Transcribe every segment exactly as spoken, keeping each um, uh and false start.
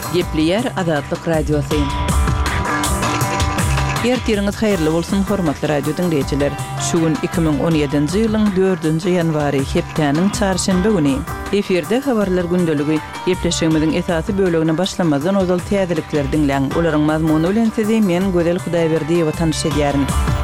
Gepleyer Azatlyk Radiosu. Ertiriniz hayırlı bolsun hormatly radio dinleyijiler. Şugun iki bin on ýedinji ýylyň dördünji ýanwary hepdeniň çarşembe güni. Eferde habarlar gündöligi gepleşigimiziň esasy bölegine başlamazdan ozal täzelikler dinleň. Olaryň mazmuny bilen sizi men Gözel Hudaýberdiýew tanış edýärin.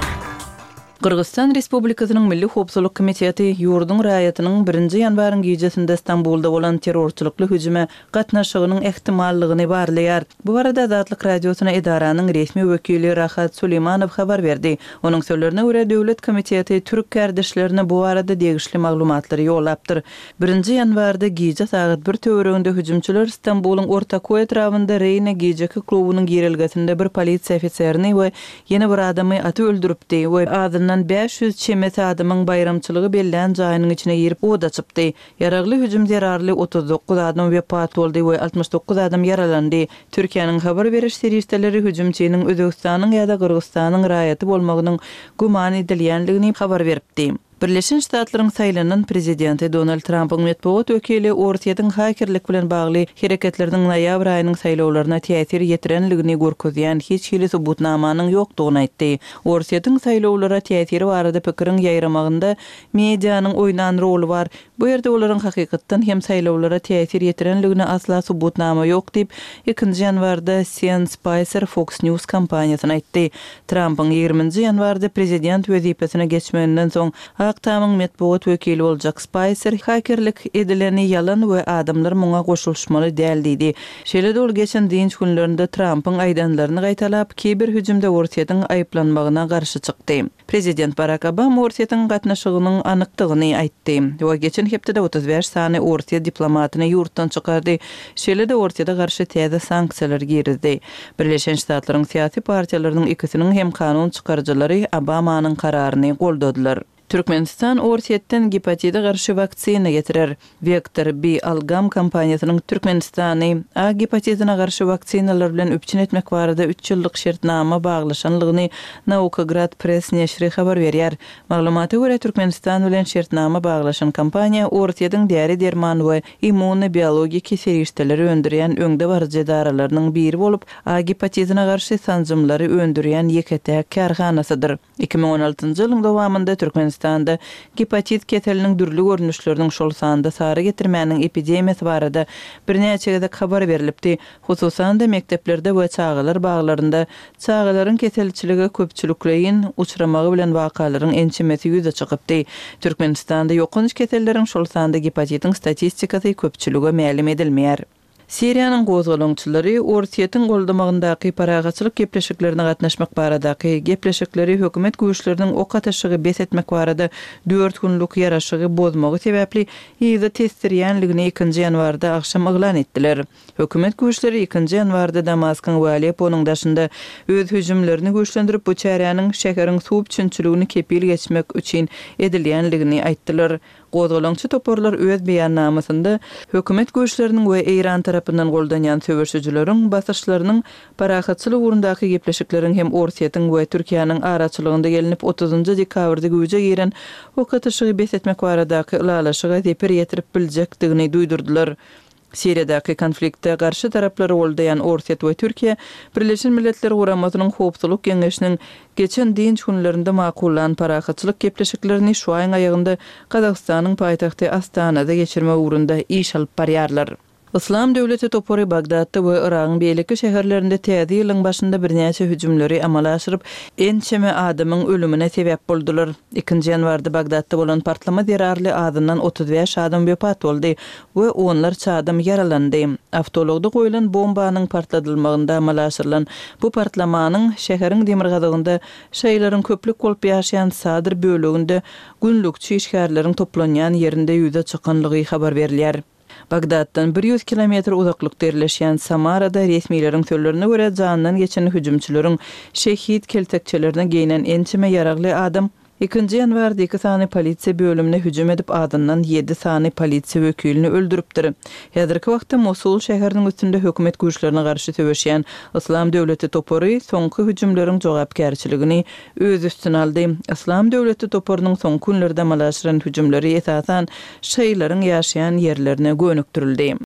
Kırgızstan Respublikasynyň Milli Howpsuzlyk Komiteti ýurdun raýatynyň birinji ýanwaryň gijesinde Istanbulda bolan terrorçylykly hüjüme gatnaşygynyň ehtimallygyny barlaýar. Bu barada Azatlyk Radiosyna edaranyň resmi wekili Rahat Suleymanow habar berdi. Onuň sözlerine görä Döwlet Komiteti türk kardeşlerine bu barada degişli maglumatlary ýollapdyr. birinji ýanwarda gije saat bir töwereginde hüjümçüler Istanbulyň Ortaköy etrafynda Reyne gijeki klubunyň girilgesinde bir polisiýa ofiserini we ýene bir adamy aty öldüripdi we adından beş yüz çemet adamın bayramçılığı bellilen jaýynyň içine girip oda çypdy. Yaragly hüjüm zerarly otuz dokuz adam wepat boldy we altmış dokuz adam yaralandy. Türkiýanyň habar beriş serýisleri hüjümçiniň Özbekistanyň ýa-da Kyrgyzstanyň raýaty bolmagynyň guman edilýänligini habar beripdi. Birleşen Ştatlaryň saýlanan prezidenti Donald Trump'yň medeniýet wekili Orsiýatyň hakerlik bilen bagly hereketleriniň noýabr aýynyň saýlawlaryna täsir ýetirenligini görkezýän hiç hili subutnamanyň ýokdugyny aýtdy. Orsiýatyň saýlawlara täsiri barada pikiriň ýaýramagynda medianyň oýnan roli bar. Bu ýerde olaryň hakykatdan hem saýlawlara täsir ýetirenligine asla subutnama ýok diýip ikinji ýanwarda Sean Spicer Fox News kampaniýasyna aýtdy. Trump'yň ýygrüminji ýanwarda prezident wezipesine geçmenden soň Aktamyň medeniýet wekili boljak Spicer hakerlik edileni ýalan we adamlar muňa goşulmaly däl diýdi. Şeýle ol geçen dinç günlerinde Trump'yň aýdanlaryny gaýtalap kiber hüjümde Orsiýatyň aýplanmagyna garşy çykdy. Prezident Barack Obama Orsiýatyň gatnaşygynyň anykdygyny aýtdy. We geçen hepde otuz beş sany Orsiýa diplomatyny ýurtdan çykardy. Şeýle de Orsiýada garşy täze sanksiýalar girizdi. Birleşen Ştatlaryň siýasy partiýalarynyň ikisiniň hem kanun çykarjylary Obamanyň kararyny goldadylar. Türkmenistan Orsiýetden gepatite garşy waksina getirer. Vektor B Algam kampaniýasynyň Türkmenistany A gepatitine garşy waksinalar bilen öpçün etmek barada üç ýyllyk şertnama baglaşanlygyny Naukograd Press neşri habar berýär. Maglumata görä Türkmenistan bilen şertnama baglaşan kampaniýa Orsiýatyň däri derman we immunobiologik serýişdeleri öndürýän öňde barjy daralarynyň biri bolup A gepatitine garşy sanjymlary öndürýän ýeketäk karhanasydyr. iki bin on altynjy ýylyň dowamında Türkmenistan Standa gepatit keteliniň dürli görnüşleriniň şol sanda sara getirmäniň epidemiýasy barada birnäçe gezek habar berilipdi. Hususan da mekteplerde we çağalar baglarynda çağalaryň ketelçiligi köpçülükleýin uçramagy bilen wakalaryň ençemesi ýüze çykypdy. Türkmenistanda ýokunç ketelleriň şol sanda gepatitiň statistikasy köpçülüge ma'lum edilmeýär. Siriýanyň gozgalançylary Orsiýatyň goldamagyndaky paragaçylyk gepleşiklerine gatnaşmak baradaky gepleşikleri hökümet güýçleriniň ok ataşygy bes etmek barada dört günlük ýaraşygy bozmagy sebäpli ýyzy testirýänligini ikinji ýanwarda akşam eglan etdiler. Hökümet güýçleri ikinji ýanwarda Damaskaň we Aleppo'nyň daşynda öz hüjümlerini güýçlendirip bu çäräniň şäheriň suw üçinçiligini kepil geçmek üçin edilýänligini aýtdylar. Gozgalançy toporlar öz beýannamasynda hökümet güýçleriniň we Eýran tarapyndan goldanýan söwüşçüleriň basyşlarynyň paragaçylyk urundaky gepleşikleriň hem Orsiýatyň we Türkiýanyň araçylygynda gelinip otuzunjy dekabrda güýje giren okatyşygy bes etmek baradaky ulalaşyga zepir ýetirip biljekdigini duýdurdylar. Siriýadaky konfliktde garşy taraplary boldaýan Orsiýat we Türkiýe Birleşen Milletler Guramasynyň Howpsuzlyk Geňeşiniň geçen dinç günlerinde makullanan paragaçylyk gepleşiklerini şu aýyň aýagynda Kazakstanyň paýtagty Astanada geçirme ugrunda iş alyp barýarlar. Islam döwleti topory Bagdadda we Iragyň beýleki şäherlerinde täze ýylyň başynda birnäçe hüjümleri amala aşyryp ençeme adamyň ölümine sebäp boldular. ikinji ýanwarda Bagdadda bolan partlama zerarly adından otuz beş adam wepat boldy we onlarça adam yaralandy. Awtologda goýulan bombanyň partladylmagynda amala aşyrylan bu partlamanyň şäheriň demirgazygynda şeýlerin köplük bolup ýaşaýan sadyr böleginde günlükçi işgärleriň toplanýan ýerinde ýüze çykanlygy habar berilýär. Bagdaddan bir yüz kilometr uzaklykda ýerleşýän Samarada resmiýetiň sözlerine görä janynyň geçen hüjümçüleriň şehit keltekçilerine geýnen ençeme ýaragly adam ikinji ýanwarda iki sany polisiýa bölümine hüjüm edip adından ýedi sany polisiýa wekilini öldüripdir. Häzirki wagtda Mosul şäheriniň üstünde hökümet güýçlerine garşy söwüşýän Islam döwleti topory soňky hüjümleriň jogapkärçiligini öz üstüne aldy. Islam döwleti toporynyň soňky günlerde malaşyran hüjümleri esasan şeýlerin ýaşaýan ýerlerine gönükdirildi.